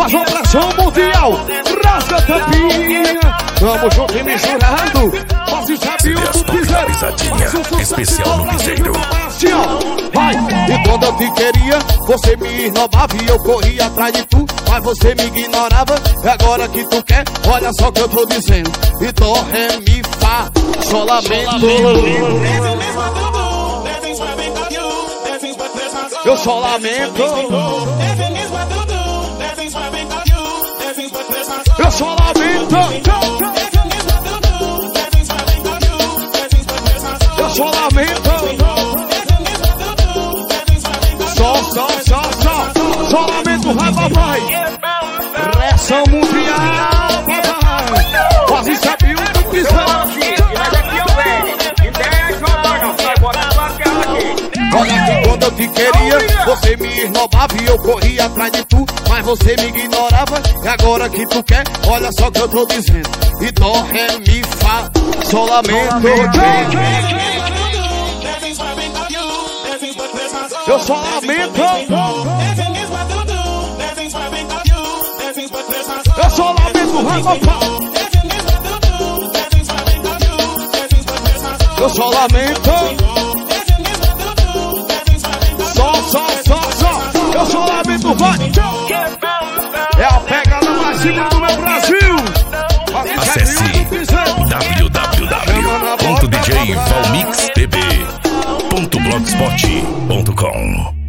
Faz uma pressão mundial, rasga a tampinha. Tamo junto e misturado. Faz o chapião do piseiro. Especial no piseiro. Assim, ó, vai. E quando eu te queria, você me esnobava e eu corria atrás de tu, mas você me ignorava. E agora que tu quer, olha só o que eu tô dizendo. E dó, ré, mi, fá, sol, lamento. Eu só lamento. Eu só lamento. Eu só lamento. Só lamento, vai, papai. Pressão mundial, papai. Quase sabia o que quiser. Olha que quando eu te queria, você me esnobava e eu corria atrás de tu, mas você me ignorava. E agora que tu quer, olha só o que eu tô dizendo. E dó, ré, mi, fá, sol, lamento. Eu só lamento. Eu só lamento, vai, papai. Eu só lamento. Eu só lamento, vai. É a pegada mais segura do meu Brasil. Acesse www.djvalmixtv.blogspot.com